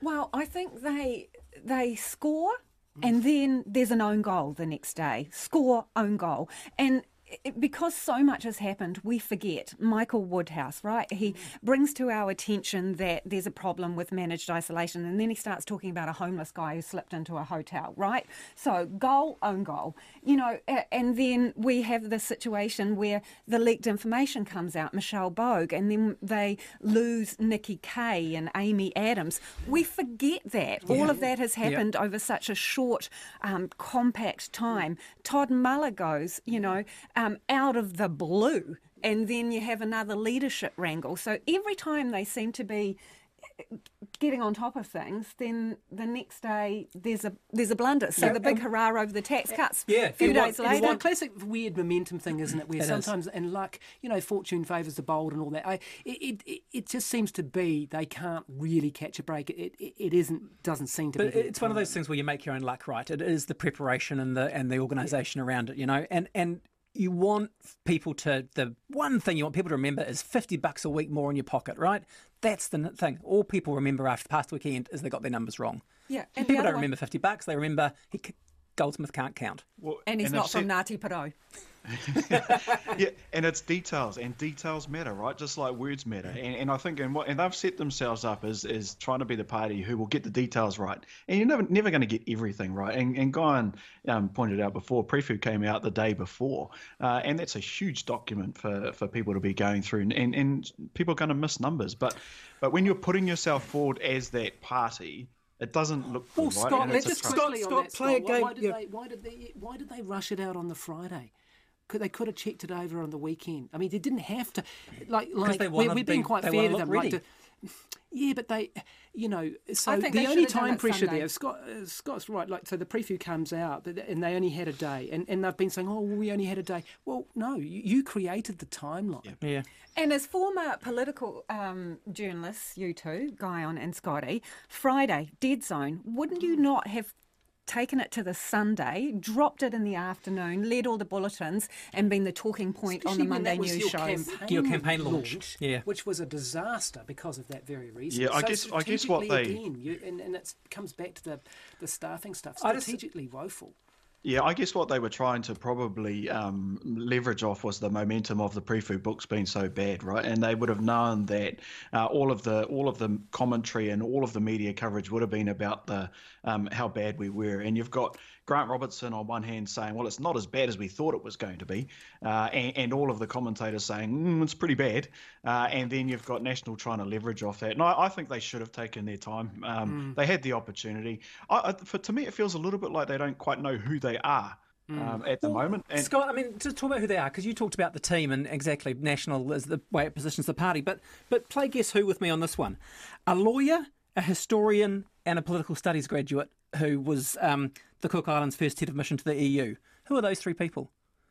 Well, I think they they score, and then there's an own goal the next day. Score, own goal, and. It, because so much has happened, we forget. Michael Woodhouse, right? He brings to our attention that there's a problem with managed isolation, and then he starts talking about a homeless guy who slipped into a hotel, right? So goal, own goal. You know, and then we have this situation where the leaked information comes out, Michelle Bogue, and then they lose Nikki Kay and Amy Adams. We forget that. Yeah. All of that has happened yeah. over such a short, um, compact time. Todd Muller goes, you know, Um, out of the blue, and then you have another leadership wrangle. So every time they seem to be getting on top of things, then the next day there's a there's a blunder. So yeah. the big hurrah over the tax cuts. Yeah, a few days want, later. It's a classic weird momentum thing, isn't it? Where it sometimes, is. and luck, you know, fortune favours the bold and all that. I, it, it it just seems to be they can't really catch a break. It it, it isn't doesn't seem to but be. But it's one of those things where you make your own luck, right? It is the preparation and the and the organisation yeah. around it, you know, and and. You want people to, the one thing you want people to remember is fifty bucks a week more in your pocket, right? That's the thing. All people remember after the past weekend is they got their numbers wrong. Yeah, and people don't one... remember fifty bucks. They remember he, Goldsmith can't count. Well, and he's and not from said... Ngāti Porou. yeah, and it's details, and details matter, right? Just like words matter. And, and I think, and, what, and they've set themselves up as, as trying to be the party who will get the details right. And you're never never going to get everything right. And, and Guyon um, pointed out before, Prefu came out the day before, uh, and that's a huge document for, for people to be going through. And, and people are going to miss numbers. But but when you're putting yourself forward as that party, it doesn't look well, good, right? Scott, let's just Scott, Scott play a game. Why did, yeah. they, why, did they, why did they rush it out on the Friday? Could, they could have checked it over on the weekend. I mean, they didn't have to. Like, like they we're, we're being quite fair to them. Like to, yeah, but they, you know, so I think the only time pressure Sunday. there, Scott, uh, Scott's right. Like, so the preview comes out, and they only had a day, and, and they've been saying, oh, well, we only had a day. Well, no, you, you created the timeline. Yeah. yeah. And as former political um, journalists, you two, Guyon and Scotty, Friday, dead zone, wouldn't you not have taken it to the Sunday, dropped it in the afternoon, led all the bulletins, and been the talking point Especially on the Monday news your shows. Campaign your campaign launch, launch, yeah, which was a disaster because of that very reason. Yeah, I so guess I guess what they again, you, and, and it comes back to the the staffing stuff. Strategically just, woeful. Yeah, I guess what they were trying to probably um, leverage off was the momentum of the Prefu books being so bad, right? And they would have known that uh, all of the all of the commentary and all of the media coverage would have been about the um, how bad we were. And you've got Grant Robertson on one hand saying, well, it's not as bad as we thought it was going to be, uh, and, and all of the commentators saying, mm, it's pretty bad. Uh, and then you've got National trying to leverage off that. And I, I think they should have taken their time. Um, mm. They had the opportunity. I, I, for, to me, it feels a little bit like they don't quite know who they are. Um, at the well, moment. And Scott, I mean, to talk about who they are, because you talked about the team and exactly National is the way it positions the party, but but play Guess Who with me on this one. A lawyer, a historian and a political studies graduate who was um, the Cook Islands' first head of mission to the E U. Who are those three people?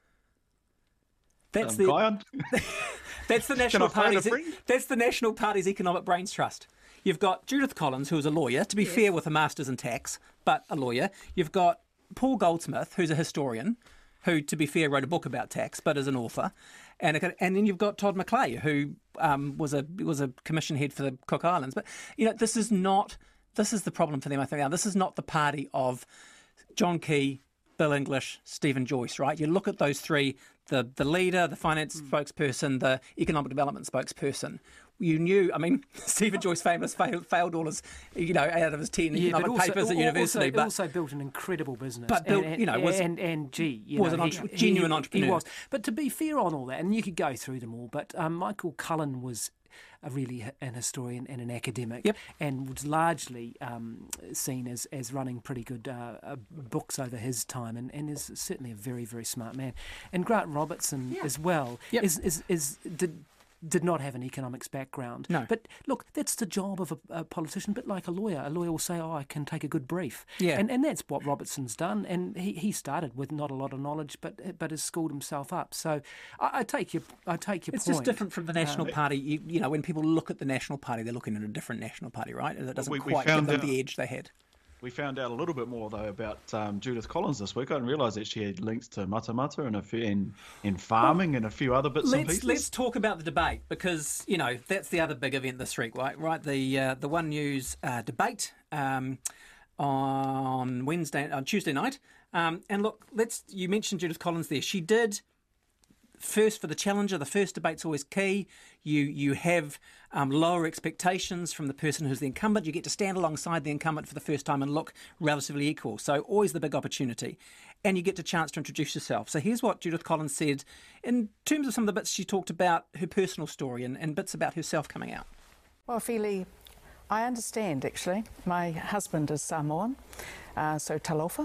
That's um, the that's the National Party's that's the National Party's Economic Brains Trust. You've got Judith Collins, who is a lawyer, to be yes. fair, with a master's in tax, but a lawyer. You've got Paul Goldsmith, who's a historian, who, to be fair, wrote a book about tax, but is an author, and and then you've got Todd McClay, who um, was a was a commission head for the Cook Islands. But you know, this is not this is the problem for them. I think now this is not the party of John Key, Bill English, Stephen Joyce, right? You look at those three: the the leader, the finance mm. spokesperson, the economic development spokesperson. You knew, I mean, Stephen Joyce famous failed, failed all his, you know, out of his ten yeah, economic also, papers at university. Also, but also built an incredible business. But built, and, you know, was and and gee, you was know, an he, entre- genuine he, entrepreneur. He was. But to be fair on all that, and you could go through them all, but um, Michael Cullen was a really an historian and an academic, yep. and was largely um, seen as, as running pretty good uh, uh, books over his time, and, and is certainly a very very smart man. And Grant Robertson yeah. as well yep. is is is did. did not have an economics background. No. But look, that's the job of a, a politician, but like a lawyer. A lawyer will say, oh, I can take a good brief. Yeah. And and that's what Robertson's done. And he, he started with not a lot of knowledge, but but has schooled himself up. So I, I take your I take your it's point. It's just different from the National um, Party. You, you know, when people look at the National Party, they're looking at a different National Party, right? That doesn't we, quite we give them out, the edge they had. We found out a little bit more, though, about um, Judith Collins this week. I didn't realise that she had links to Matamata and, a few, and, and farming well, and a few other bits let's, and pieces. Let's talk about the debate, because, you know, that's the other big event this week, right? Right, the uh, the One News uh, debate um, on Wednesday, on Tuesday night. Um, and look, let's. You mentioned Judith Collins there. She did... First, for the challenger, the first debate's always key. You you have um, lower expectations from the person who's the incumbent. You get to stand alongside the incumbent for the first time and look relatively equal. So always the big opportunity. And you get the chance to introduce yourself. So here's what Judith Collins said in terms of some of the bits she talked about, her personal story and, and bits about herself coming out. Well, Fili, I understand, actually. My husband is Samoan, uh, so Talofa.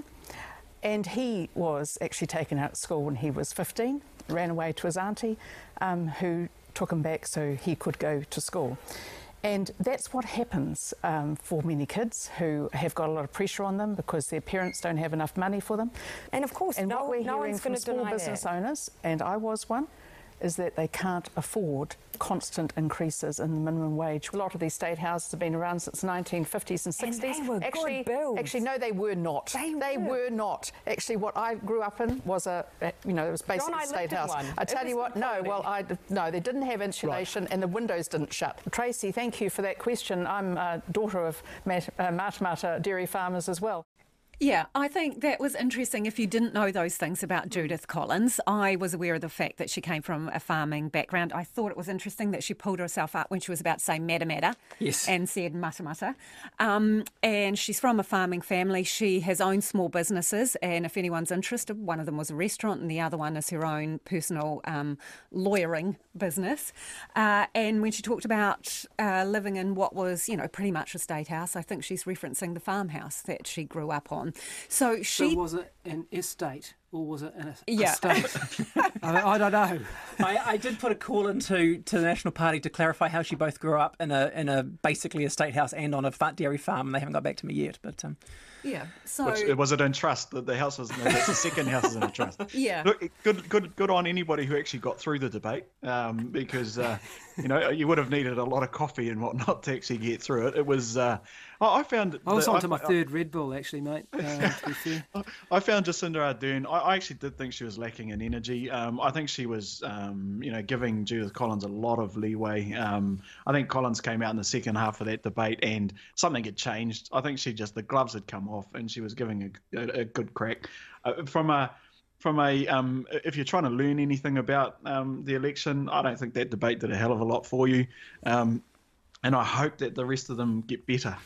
And he was actually taken out of school when he was fifteen. Ran away to his auntie, um, who took him back so he could go to school. And that's what happens um, for many kids who have got a lot of pressure on them because their parents don't have enough money for them. And of course, and no, what we're no hearing one's from going to small deny business that. owners, and I was one, is that they can't afford constant increases in the minimum wage. A lot of these state houses have been around since the nineteen fifties and sixties. And they were actually, good builds. Actually, no, they were not. They, they were. were not. Actually, what I grew up in was a, a you know, it was basically John, I a state looked at house. one. I tell It you was what, good no, quality. well, I no, they didn't have insulation Right. and the windows didn't shut. Tracy, thank you for that question. I'm a daughter of Mat- uh, Matamata dairy farmers as well. Yeah, I think that was interesting. If you didn't know those things about Judith Collins, I was aware of the fact that she came from a farming background. I thought it was interesting that she pulled herself up when she was about to say matamata yes. and said matamata. Um, and she's from a farming family. She has owned small businesses, and if anyone's interested, one of them was a restaurant and the other one is her own personal um, lawyering business. Uh, and when she talked about uh, living in what was, you know, pretty much a state house, I think she's referencing the farmhouse that she grew up on. So she so was it an estate or was it an yeah. estate? I, I don't know. I, I did put a call into to the National Party to clarify how she both grew up in a in a basically a state house and on a dairy farm, and they haven't got back to me yet. But um, yeah, so Which, was it in trust? The, the house was no, that's the second house is in a trust. Yeah. Look, good, good, good on anybody who actually got through the debate, um, because uh, you know you would have needed a lot of coffee and whatnot to actually get through it. It was. Uh, I found. I was the, on to I, my third Red Bull, actually, mate. Uh, to be fair. I found Jacinda Ardern. I, I actually did think she was lacking in energy. Um, I think she was, um, you know, giving Judith Collins a lot of leeway. Um, I think Collins came out in the second half of that debate and something had changed. I think she just the gloves had come off and she was giving a, a, a good crack. Uh, from a From a, um, if you're trying to learn anything about um, the election, I don't think that debate did a hell of a lot for you. Um, and I hope that the rest of them get better.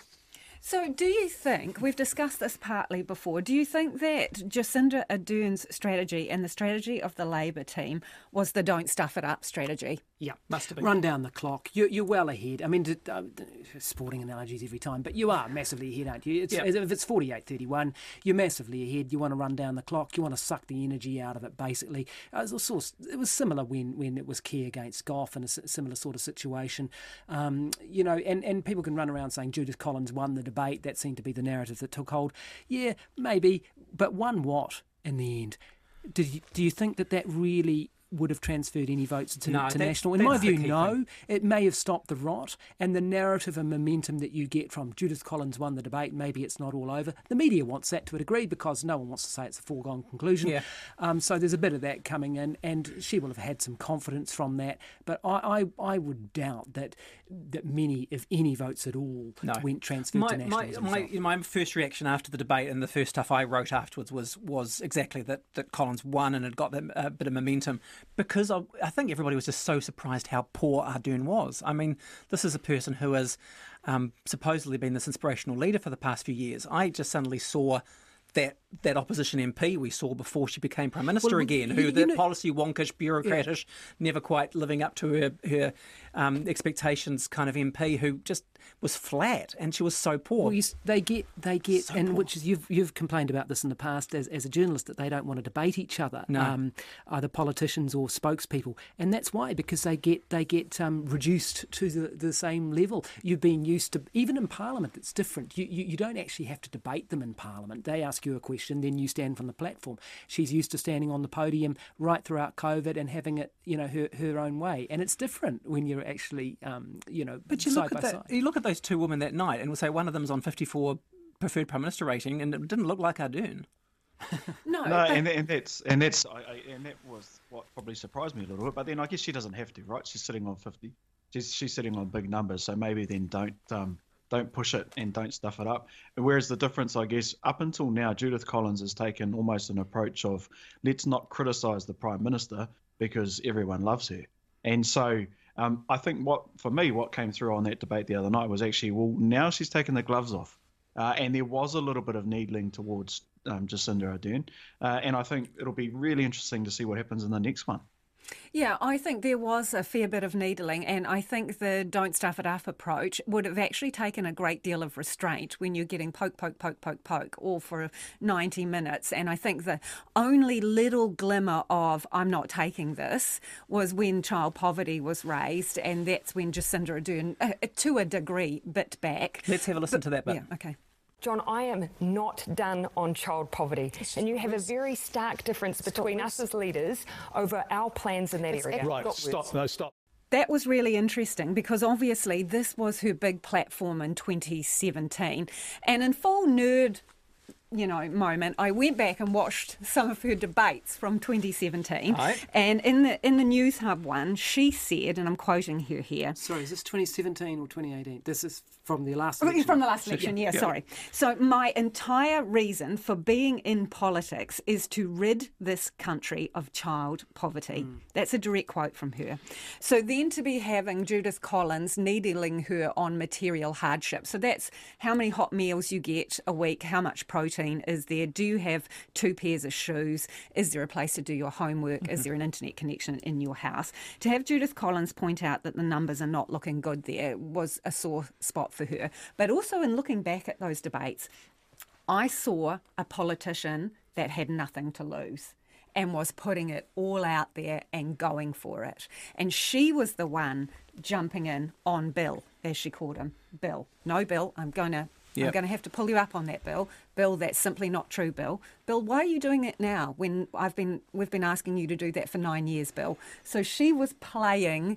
So do you think, we've discussed this partly before, do you think that Jacinda Ardern's strategy and the strategy of the Labour team was the don't stuff it up strategy? Yeah, must have been. Run down the clock. You're, you're well ahead. I mean, to, uh, sporting analogies every time, but you are massively ahead, aren't you? It's, yep. If it's forty-eight thirty-one, you're massively ahead. You want to run down the clock. You want to suck the energy out of it, basically. Uh, it, was sort of, it was similar when, when it was Key against Gough in a similar sort of situation. Um, you know, and, and people can run around saying Judith Collins won the debate. That seemed to be the narrative that took hold. Yeah, maybe, but won what in the end? Did you, do you think that that really would have transferred any votes to, no, to that, National? In my view, no. Thing. It may have stopped the rot, and the narrative and momentum that you get from Judith Collins won the debate, maybe it's not all over. The media wants that to a degree because no one wants to say it's a foregone conclusion. Yeah. Um, so there's a bit of that coming in, and she will have had some confidence from that. But I, I, I would doubt that that many, if any, votes at all no. went transferred my, to National. My, my, my first reaction after the debate and the first stuff I wrote afterwards was was exactly that, that Collins won and had got that uh, bit of momentum because I, I think everybody was just so surprised how poor Ardern was. I mean, this is a person who has um, supposedly been this inspirational leader for the past few years. I just suddenly saw that that opposition M P we saw before she became Prime Minister well, again, you, who you that know, policy wonkish, bureaucratish, yeah. never quite living up to her, her um, expectations kind of M P who just was flat and she was so poor. Well, you, they get, they get, so and poor. which is you've you've complained about this in the past as, as a journalist that they don't want to debate each other, no. um, either politicians or spokespeople, and that's why because they get they get um, reduced to the, the same level. You've been used to even in Parliament. It's different. You, you you don't actually have to debate them in Parliament. They ask you a question, then you stand from the platform. She's used to standing on the podium right throughout COVID and having it, you know, her, her own way, and it's different when you're actually, um, you know, but you side look by at that, side. You look at those two women that night, and we'll say one of them's on fifty-four preferred Prime Minister rating, and it didn't look like Ardern. No, no, and and that's and that's I, I, and that was what probably surprised me a little bit. But then I guess she doesn't have to, right? She's sitting on fifty. She's she's sitting on big numbers, so maybe then don't um don't push it and don't stuff it up. And whereas the difference, I guess, up until now, Judith Collins has taken almost an approach of let's not criticise the Prime Minister because everyone loves her. And so um, I think what for me what came through on that debate the other night was actually, well, now she's taken the gloves off, uh, and there was a little bit of needling towards Um, Jacinda Ardern, uh, and I think it'll be really interesting to see what happens in the next one. Yeah, I think there was a fair bit of needling, and I think the don't stuff it up approach would have actually taken a great deal of restraint when you're getting poke, poke, poke, poke, poke, all for ninety minutes. And I think the only little glimmer of I'm not taking this was when child poverty was raised, and that's when Jacinda Ardern, uh, to a degree, bit back. Let's have a listen but, to that bit. Yeah, okay. John, I am not done on child poverty. And you have a very stark difference between us as leaders over our plans in that area. Right, stop, no, stop. That was really interesting because obviously this was her big platform in twenty seventeen. And in full nerd, you know, moment, I went back and watched some of her debates from twenty seventeen. Right. And in the in the News Hub one, she said, and I'm quoting her here. Sorry, is this twenty seventeen or twenty eighteen? This is from the last Oh, election. From the last election, yeah, yeah. sorry. So my entire reason for being in politics is to rid this country of child poverty. Mm. That's a direct quote from her. So then to be having Judith Collins needling her on material hardship. So that's how many hot meals you get a week, how much protein is there, do you have two pairs of shoes, is there a place to do your homework, mm-hmm. is there an internet connection in your house? To have Judith Collins point out that the numbers are not looking good there was a sore spot for her. But also in looking back at those debates, I saw a politician that had nothing to lose and was putting it all out there and going for it. And she was the one jumping in on Bill, as she called him. Bill. No, Bill, I'm going to Yep. I'm going to have to pull you up on that, Bill. Bill, that's simply not true, Bill. Bill, why are you doing that now when I've been we've been asking you to do that for nine years, Bill? So she was playing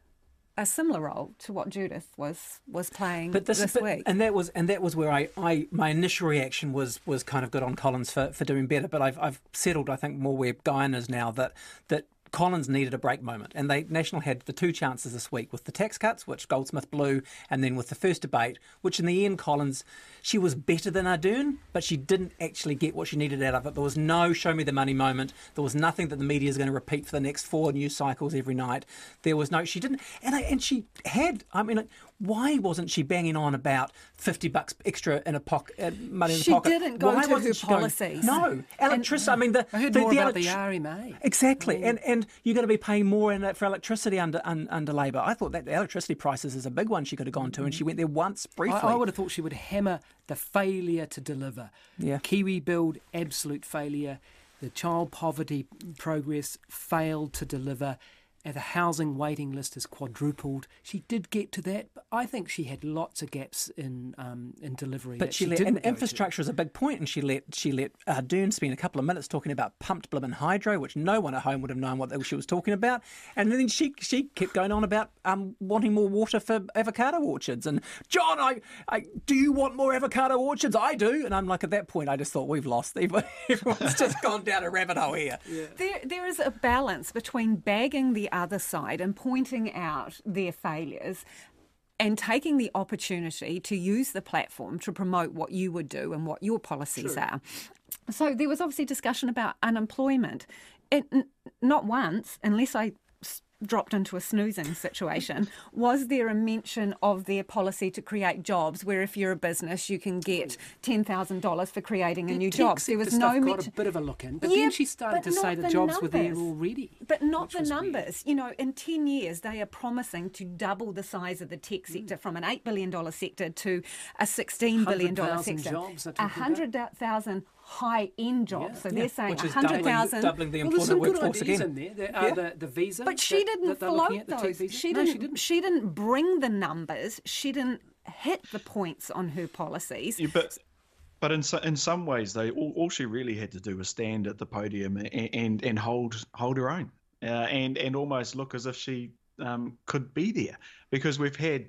a similar role to what Judith was was playing but this, this but, week. And that was and that was where I, I my initial reaction was was kind of good on Collins for, for doing better. But I've I've settled, I think, more where Guyan is now that that Collins needed a break moment, and they National had the two chances this week with the tax cuts, which Goldsmith blew, and then with the first debate, which in the end Collins, she was better than Ardern, but she didn't actually get what she needed out of it. There was no show me the money moment. There was nothing that the media is going to repeat for the next four news cycles every night. There was no, she didn't, and I, and she had, I mean, why wasn't she banging on about fifty bucks extra in a pocket, uh, money in the she pocket? She didn't go why to wasn't her she going, policies. no, electricity. I mean, the I heard the, more the about electri- the R M A. Exactly, Mm. and and you're going to be paying more in, for electricity under un, under Labor. I thought that the electricity prices is a big one she could have gone to, and she went there once briefly. I, I would have thought she would hammer the failure to deliver. Yeah. Kiwi Build, absolute failure. The child poverty progress failed to deliver. And the housing waiting list has quadrupled. She did get to that, but I think she had lots of gaps in um, in delivery. But that she, she let, didn't and go infrastructure to. is a big point, and she let she let Ardern spend a couple of minutes talking about pumped blimmin' hydro, which no one at home would have known what she was talking about. And then she she kept going on about um, wanting more water for avocado orchards. And John, I, I do you want more avocado orchards? I do. And I'm like, at that point, I just thought we've lost. Everyone's just gone down a rabbit hole here. Yeah. There, there is a balance between bagging the other side and pointing out their failures and taking the opportunity to use the platform to promote what you would do and what your policies True. are. So there was obviously discussion about unemployment. It, n- not once, unless I s- dropped into a snoozing situation, was there a mention of their policy to create jobs where if you're a business you can get ten thousand dollars for creating a The new tech job. There was sector no stuff got mention. a bit of a look in, but Yeah, then she started but to say not the the jobs were there numbers. already. But not which the was numbers. weird. You know, in ten years, they are promising to double the size of the tech sector from an eight billion dollars sector to a sixteen billion dollars one hundred thousand sector. jobs they're A talking about. one hundred thousand high-end jobs. Yeah. So Yeah, they're saying which is one hundred thousand. doubling, doubling the Well, there's employment some good workforce ideas again. in there. There are Yeah. the, the visa. But she that- didn't that they're looking float at, the tech those. visa. She No, didn't. she didn't. She didn't bring the numbers. She didn't hit the points on her policies. Yeah, but but in so, in some ways, they all, all she really had to do was stand at the podium and and, and hold hold her own, uh, and and almost look as if she um, could be there, because we've had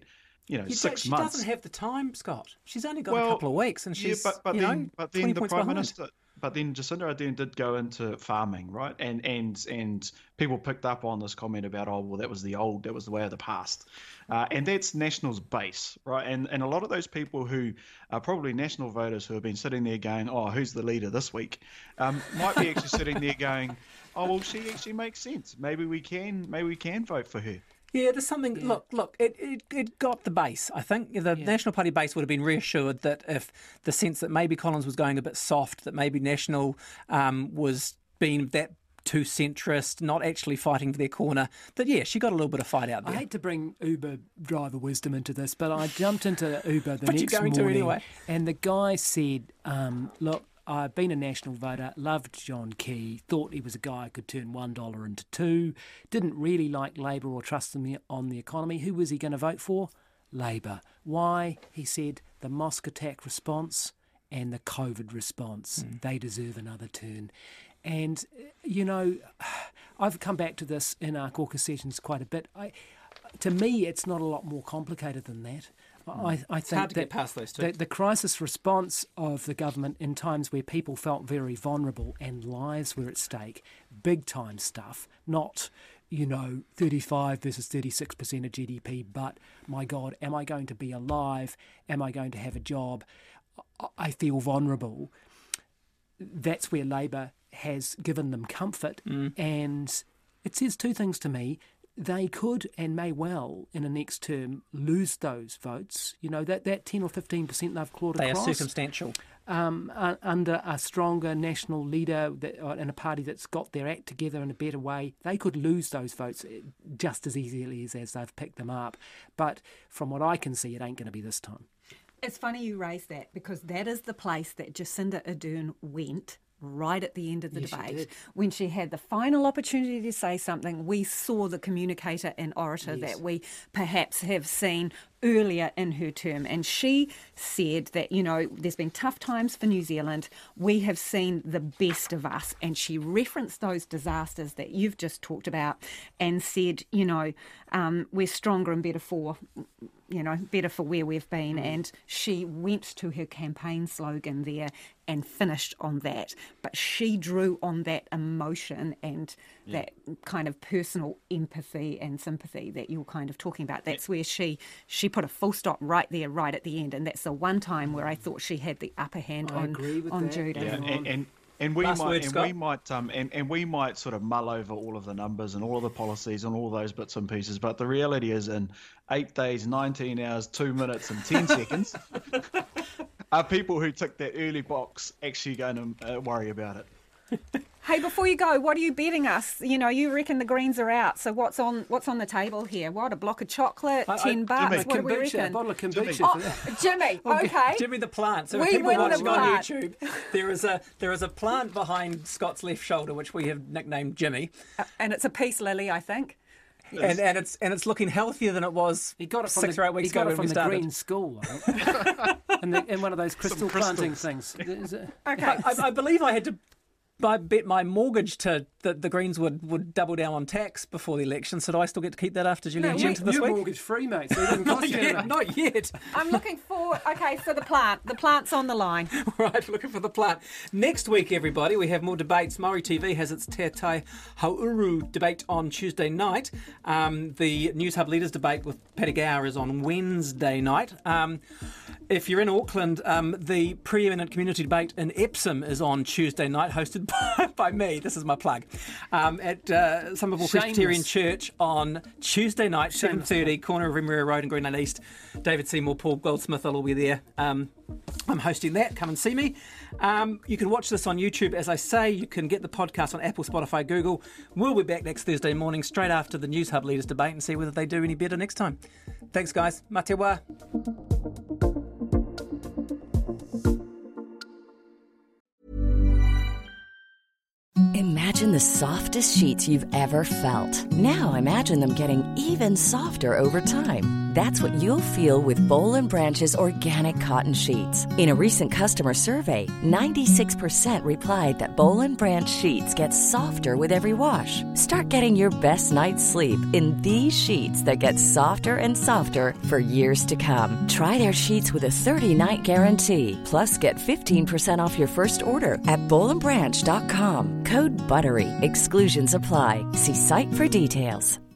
you know, you six she months. She doesn't have the time, Scott. She's only got well, a couple of weeks, and she's yeah, but, but you then, know, but then twenty the points Prime behind. Minister. But then Jacinda Ardern did go into farming, right? And and and people picked up on this comment about, oh, well, that was the old, that was the way of the past. Uh, and that's National's base, right? And and a lot of those people who are probably National voters who have been sitting there going, oh, who's the leader this week, um, might be actually sitting there going, oh, well, she actually makes sense. Maybe we can, maybe we can vote for her. Yeah, there's something. Yeah. Look, look. It, it it got the base. I think the yeah. National Party base would have been reassured that if the sense that maybe Collins was going a bit soft, that maybe National um, was being that too centrist, not actually fighting for their corner, that yeah, she got a little bit of fight out there. I hate to bring Uber driver wisdom into this, but I jumped into Uber the but next you're going morning, to anyway. And the guy said, um, "Look, I've been a National voter, loved John Key, thought he was a guy who could turn one dollar into two, didn't really like Labour or trust them on the economy. Who was he going to vote for? Labour. Why? He said the mosque attack response and the COVID response. Mm. They deserve another turn." And, you know, I've come back to this in our caucus sessions quite a bit. I, to me, it's not a lot more complicated than that. I, I think it's hard to that get past those two. The, the crisis response of the government in times where people felt very vulnerable and lives were at stake, big time stuff, not, you know, thirty-five versus thirty-six percent of G D P, but my God, am I going to be alive? Am I going to have a job? I feel vulnerable. That's where Labour has given them comfort, mm. and it says two things to me. They could and may well, in the next term, lose those votes. You know, that, that ten or fifteen percent they've clawed they across. They are circumstantial. Um, uh, under a stronger national leader that, uh, and a party that's got their act together in a better way, they could lose those votes just as easily as, as they've picked them up. But from what I can see, it ain't going to be this time. It's funny you raise that, because that is the place that Jacinda Ardern went right at the end of the yes, debate. she when she had the final opportunity to say something, we saw the communicator and orator yes. that we perhaps have seen earlier in her term. And she said that, you know, there's been tough times for New Zealand. We have seen the best of us. And she referenced those disasters that you've just talked about and said, you know, um, we're stronger and better for... you know, better for where we've been. Mm. And she went to her campaign slogan there and finished on that. But she drew on that emotion and yeah. that kind of personal empathy and sympathy that you're kind of talking about. That's where she she put a full stop right there, right at the end. And that's the one time where I thought she had the upper hand I on, agree with on that. Judah. Yeah, and, and And we Last might, word, and Scott. we might, um, and, and we might sort of mull over all of the numbers and all of the policies and all those bits and pieces. But the reality is, in eight days, nineteen hours, two minutes, and ten seconds, are people who tick that early box actually going to uh, worry about it? Hey, before you go, what are you betting us? You know, you reckon the Greens are out. So what's on what's on the table here? What, a block of chocolate, I, ten I, bucks? Jimmy, what do we kombucha, reckon? a bottle of kombucha. Oh, for that. Jimmy, okay. Jimmy the plant. So We if people win the watching on plant. YouTube, there is a there is a plant behind Scott's left shoulder, which we have nicknamed Jimmy, Uh, and it's a peace lily, I think. and and it's and it's looking healthier than it was He got it from six the, or eight weeks he got ago it when from we the started. green school, right? in, the, in one of those crystal planting things. Is it? Okay. I, I believe I had to. I bet my mortgage to that the Greens would, would double down on tax before the election. So do I still get to keep that after Julian No, Gent we- this You're week? mortgage free, mate. So it doesn't Not cost you yet. anything. Not yet. I'm looking for, okay, so the plant. The plant's on the line. Right, looking for the plant. Next week, everybody, we have more debates. Maori T V has its Te Tai Hauru debate on Tuesday night. Um, the News Hub Leaders debate with Paddy Gower is on Wednesday night. Um, if you're in Auckland, um, the preeminent community debate in Epsom is on Tuesday night, hosted by, by me. This is my plug. Um, at uh, Somerville Presbyterian Church on Tuesday night, seven thirty, corner of Remuera Road and Greenland East. David Seymour, Paul Goldsmith will all be there. Um, I'm hosting that. Come and see me. Um, you can watch this on YouTube, as I say. You can get the podcast on Apple, Spotify, Google. We'll be back next Thursday morning, straight after the News Hub Leaders debate, and see whether they do any better next time. Thanks, guys. Mā te wā. Imagine the softest sheets you've ever felt. Now imagine them getting even softer over time. That's what you'll feel with Boll and Branch's organic cotton sheets. In a recent customer survey, ninety-six percent replied that Boll and Branch sheets get softer with every wash. Start getting your best night's sleep in these sheets that get softer and softer for years to come. Try their sheets with a thirty-night guarantee. Plus, get fifteen percent off your first order at boll and branch dot com. Code BUTTERY. Exclusions apply. See site for details.